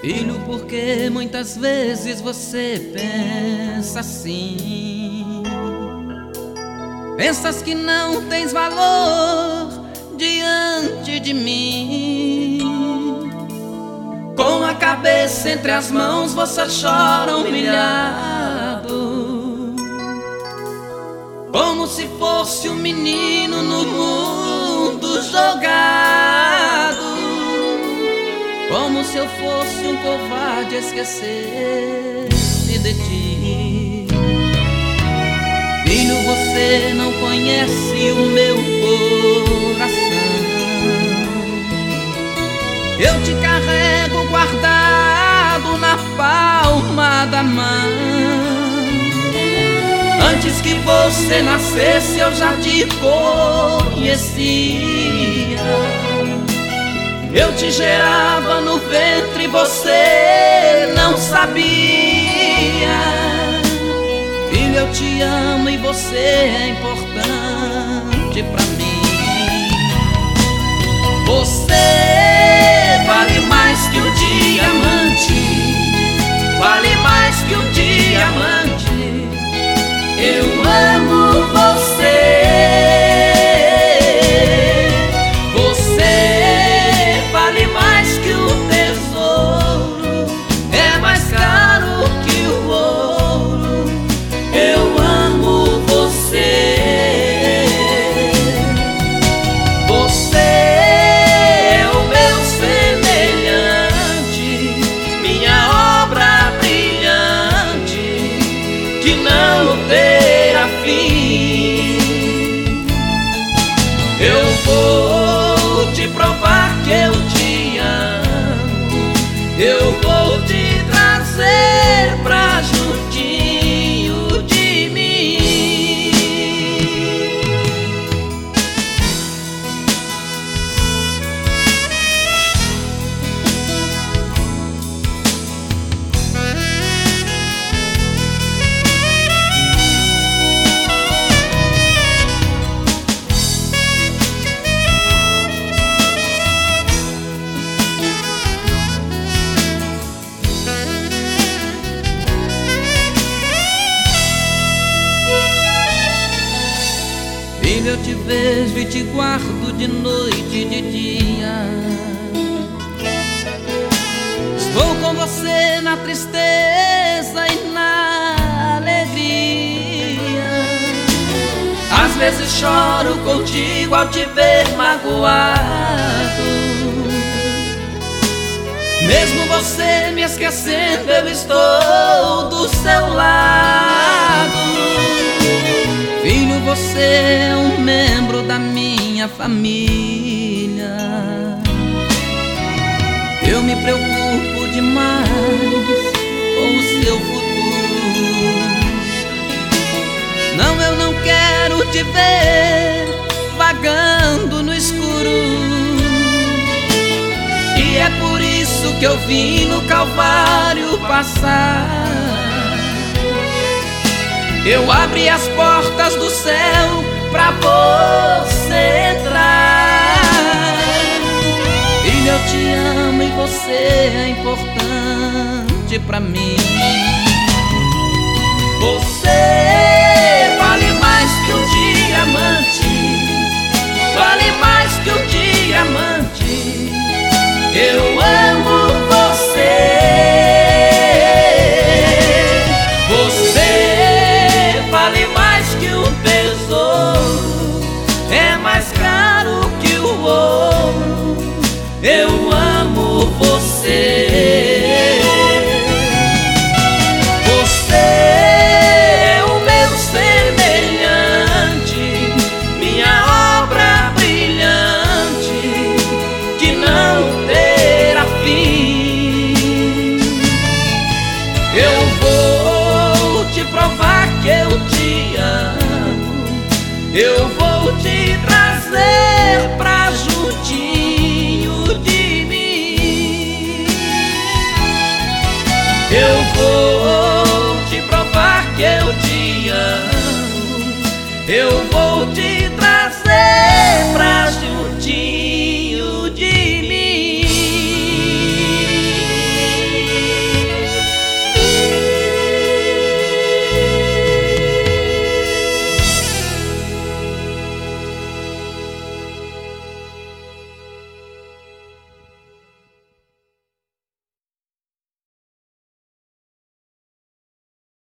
Filho, porque muitas vezes você pensa assim? Pensas que não tens valor diante de mim. Com a cabeça entre as mãos você chora humilhado, como se fosse um menino no mundo jogado, como se eu fosse um covarde esquecer-se de ti. Filho, você não conhece o meu coração. Eu te carrego guardado na palma da mão. Antes que você nascesse eu já te conhecia. Eu te gerava no ventre e você não sabia. Filho, eu te amo e você é importante pra mim. Você vale mais que um diamante, vale mais que um diamante. Eu amo você. Que não terá fim. Eu vou te provar que eu te amo. Eu vou te trazer pra juntinho de mim. Filho, eu te vejo e te guardo de noite e de dia. Estou com você na tristeza e na alegria. Às vezes choro contigo ao te ver magoado. Mesmo você me esquecendo, eu estou do seu lado. Filho, você é um membro da minha família. Eu me preocupo demais com o seu futuro. Não, eu não quero te ver vagando no escuro. E é por isso que eu vim no Calvário passar. Eu abri as portas do céu pra você entrar. Filho, eu te amo e você é importante pra mim. Você vale mais que um diamante, vale mais que um diamante. Eu amo você. Vale mais que um tesouro, é mais caro que o ouro. Eu amo você. Você é o meu semelhante, minha obra brilhante, que não terá fim. Eu vou te provar que eu te amo. Eu vou te trazer pra juntinho de mim. Eu vou te provar que eu te amo. Eu vou te trazer